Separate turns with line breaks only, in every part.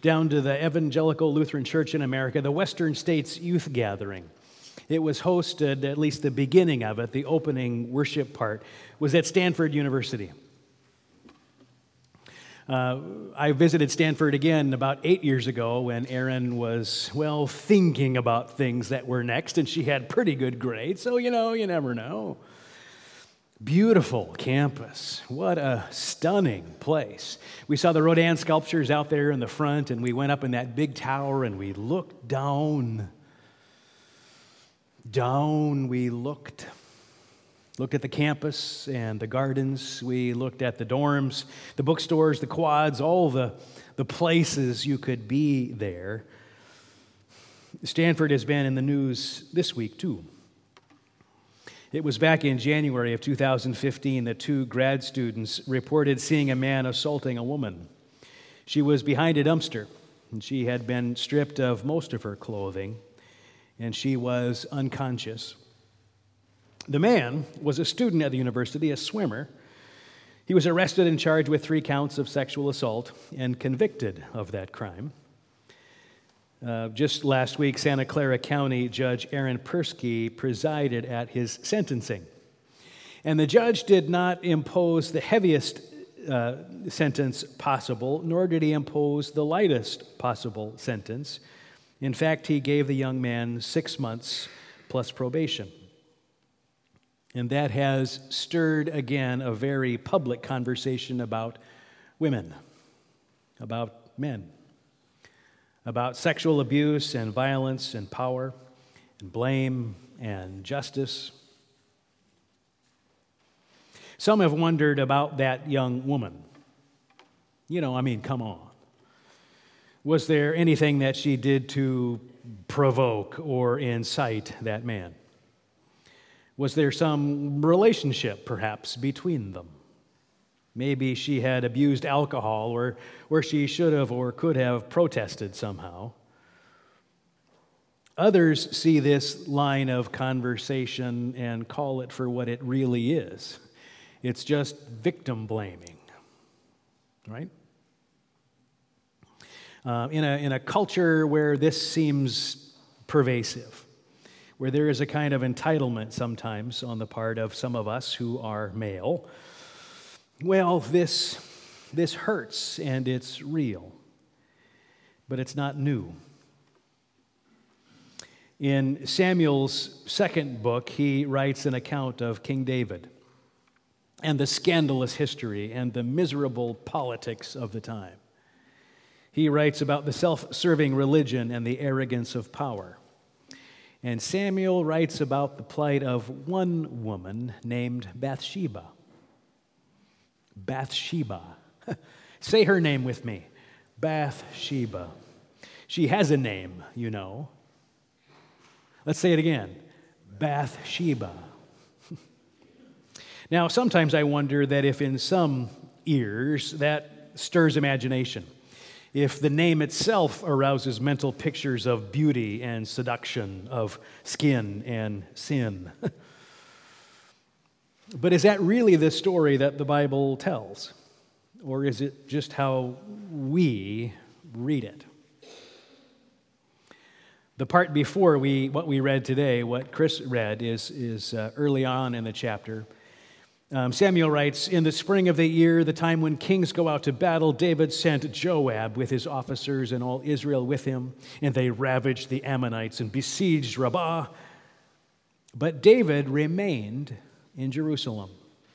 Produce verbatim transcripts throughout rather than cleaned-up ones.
down to the Evangelical Lutheran Church in America, the Western States Youth Gathering. It was hosted, at least the beginning of it, the opening worship part, was at Stanford University. Uh, I visited Stanford again about eight years ago when Erin was, well, thinking about things that were next, and she had pretty good grades, so, you know, you never know. Beautiful campus. What a stunning place. We saw the Rodin sculptures out there in the front, and we went up in that big tower, and we looked down. Down we looked. Looked at the campus and the gardens. We looked at the dorms, the bookstores, the quads, all the, the places you could be there. Stanford has been in the news this week, too. It was back in January of two thousand fifteen that two grad students reported seeing a man assaulting a woman. She was behind a dumpster, and she had been stripped of most of her clothing, and she was unconscious. The man was a student at the university, a swimmer. He was arrested and charged with three counts of sexual assault and convicted of that crime. Uh, just last week, Santa Clara County Judge Aaron Persky presided at his sentencing. And the judge did not impose the heaviest uh, sentence possible, nor did he impose the lightest possible sentence. In fact, he gave the young man six months plus probation. And that has stirred again a very public conversation about women, about men, about sexual abuse and violence and power and blame and justice. Some have wondered about that young woman. You know, I mean, come on. Was there anything that she did to provoke or incite that man? Was there some relationship, perhaps, between them? Maybe she had abused alcohol or, or she should have or could have protested somehow. Others see this line of conversation and call it for what it really is. It's just victim blaming, right? Uh, in a, in a culture where this seems pervasive, where there is a kind of entitlement sometimes on the part of some of us who are male, well, this, this hurts and it's real, but it's not new. In Samuel's second book, he writes an account of King David and the scandalous history and the miserable politics of the time. He writes about the self-serving religion and the arrogance of power. And Samuel writes about the plight of one woman named Bathsheba. Bathsheba. Say her name with me. Bathsheba. She has a name, you know. Let's say it again. Bathsheba. Now, sometimes I wonder that if in some ears that stirs imagination, if the name itself arouses mental pictures of beauty and seduction, of skin and sin. But is that really the story that the Bible tells? Or is it just how we read it? The part before we what we read today, what Chris read, is, is uh, early on in the chapter. Um, Samuel writes, "In the spring of the year, the time when kings go out to battle, David sent Joab with his officers and all Israel with him, and they ravaged the Ammonites and besieged Rabbah. But David remained in Jerusalem.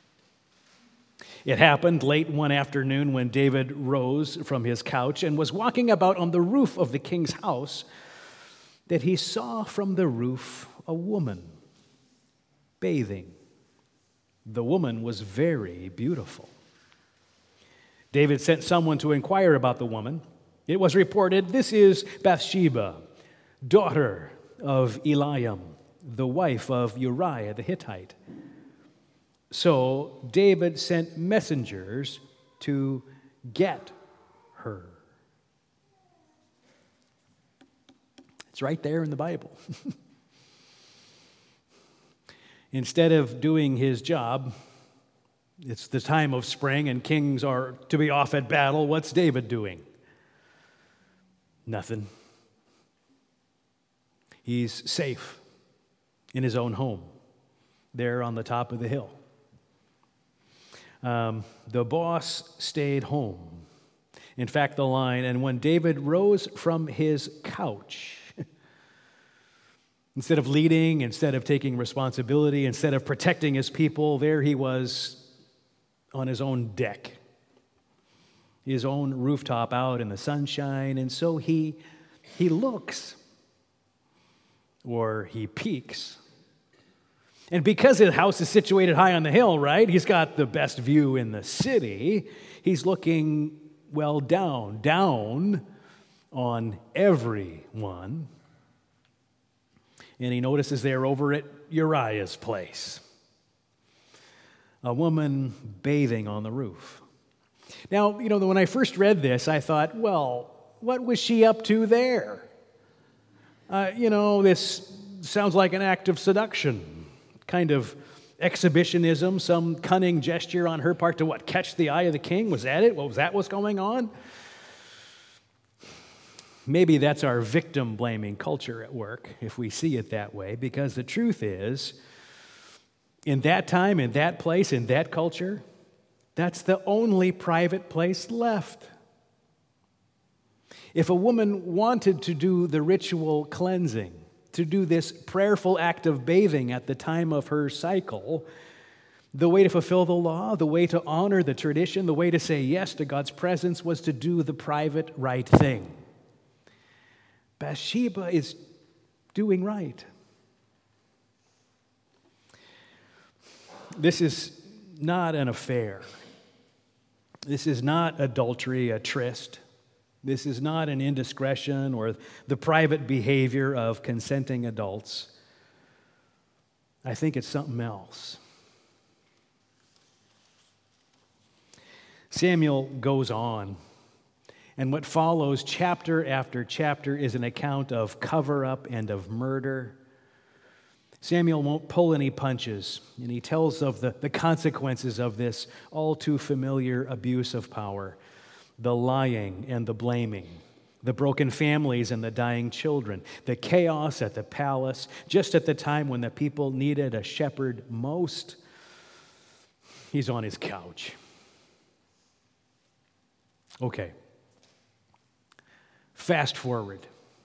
It happened late one afternoon when David rose from his couch and was walking about on the roof of the king's house that he saw from the roof a woman bathing. The woman was very beautiful. David sent someone to inquire about the woman. It was reported, 'This is Bathsheba, daughter of Eliam, the wife of Uriah the Hittite.' So David sent messengers to get her." It's right there in the Bible. Instead of doing his job, it's the time of spring and kings are to be off at battle. What's David doing? Nothing. He's safe in his own home, there on the top of the hill. Um, the boss stayed home. In fact, the line, and when David rose from his couch, instead of leading, instead of taking responsibility, instead of protecting his people, there he was on his own deck, his own rooftop out in the sunshine, and so he he looks, or he peeks. And because his house is situated high on the hill, right, he's got the best view in the city, he's looking, well, down, down on everyone. And he notices there over at Uriah's place a woman bathing on the roof. Now, you know, when I first read this, I thought, well, what was she up to there? Uh, you know, this sounds like an act of seduction, kind of exhibitionism, some cunning gesture on her part to what, catch the eye of the king? Was that it? What was that what's going on? Maybe that's our victim-blaming culture at work, if we see it that way, because the truth is, in that time, in that place, in that culture, that's the only private place left. If a woman wanted to do the ritual cleansing, to do this prayerful act of bathing at the time of her cycle, the way to fulfill the law, the way to honor the tradition, the way to say yes to God's presence was to do the private right thing. Bathsheba is doing right. This is not an affair. This is not adultery, a tryst. This is not an indiscretion or the private behavior of consenting adults. I think it's something else. Samuel goes on, and what follows chapter after chapter is an account of cover-up and of murder. Samuel won't pull any punches, and he tells of the, the consequences of this all too familiar abuse of power, the lying and the blaming, the broken families and the dying children, the chaos at the palace, just at the time when the people needed a shepherd most. He's on his couch. Okay. Fast forward.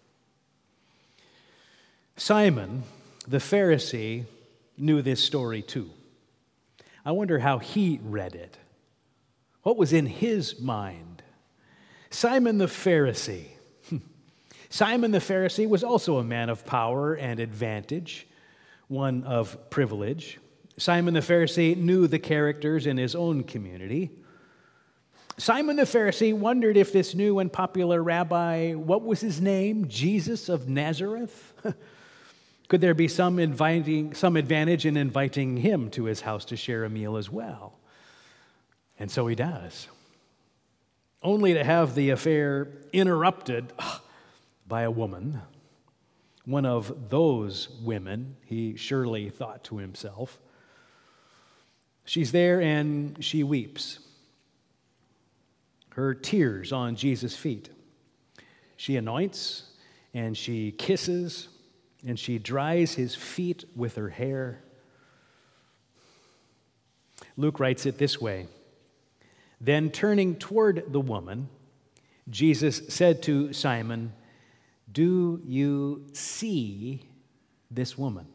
Simon, the Pharisee, knew this story too. I wonder how he read it. What was in his mind? Simon the Pharisee. Simon the Pharisee was also a man of power and advantage, one of privilege. Simon the Pharisee knew the characters in his own community. Simon the Pharisee wondered if this new and popular rabbi, what was his name? Jesus of Nazareth? Could there be some inviting, some advantage in inviting him to his house to share a meal as well? And so he does. Only to have the affair interrupted by a woman, one of those women, he surely thought to himself. She's there and she weeps, her tears on Jesus' feet. She anoints and she kisses and she dries his feet with her hair. Luke writes it this way. Then turning toward the woman, Jesus said to Simon, "Do you see this woman?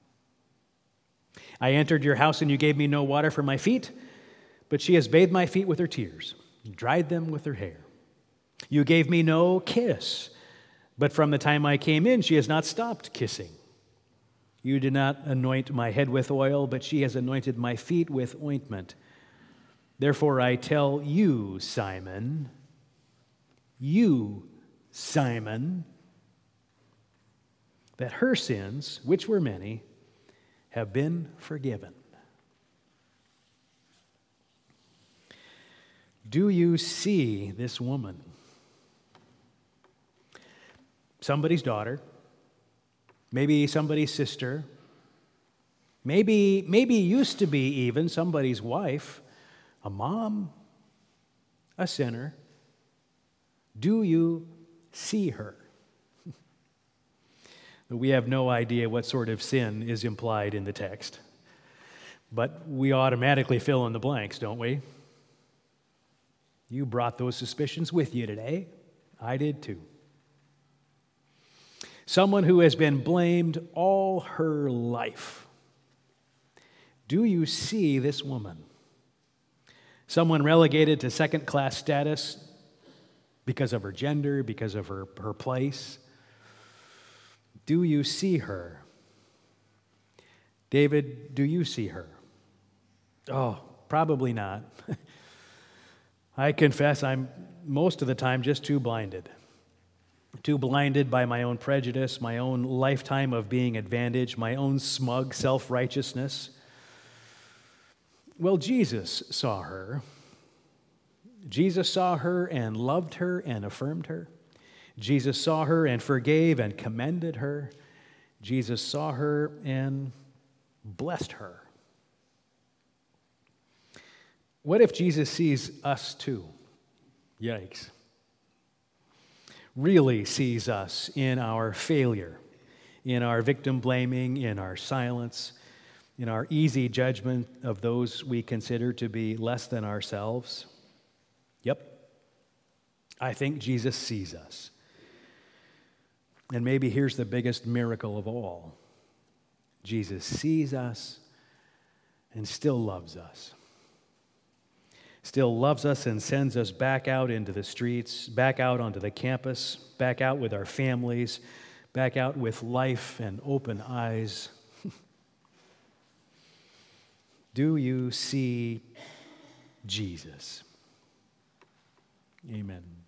I entered your house and you gave me no water for my feet, but she has bathed my feet with her tears, dried them with her hair. You gave me no kiss, but from the time I came in, she has not stopped kissing. You did not anoint my head with oil, but she has anointed my feet with ointment. Therefore I tell you, Simon, you, Simon, that her sins, which were many, have been forgiven." Do you see this woman? Somebody's daughter, maybe somebody's sister, maybe, maybe used to be even somebody's wife, a mom, a sinner. Do you see her? We have no idea what sort of sin is implied in the text, but we automatically fill in the blanks, don't we? You brought those suspicions with you today. I did too. Someone who has been blamed all her life. Do you see this woman? Someone relegated to second-class status because of her gender, because of her, her place. Do you see her? David, do you see her? Oh, probably not. I confess I'm most of the time just too blinded. Too blinded by my own prejudice, my own lifetime of being advantaged, my own smug self-righteousness. Well, Jesus saw her. Jesus saw her and loved her and affirmed her. Jesus saw her and forgave and commended her. Jesus saw her and blessed her. What if Jesus sees us too? Yikes. Really sees us in our failure, in our victim blaming, in our silence, in our easy judgment of those we consider to be less than ourselves? Yep. I think Jesus sees us. And maybe here's the biggest miracle of all. Jesus sees us and still loves us. Still loves us and sends us back out into the streets, back out onto the campus, back out with our families, back out with life and open eyes. Do you see Jesus? Amen.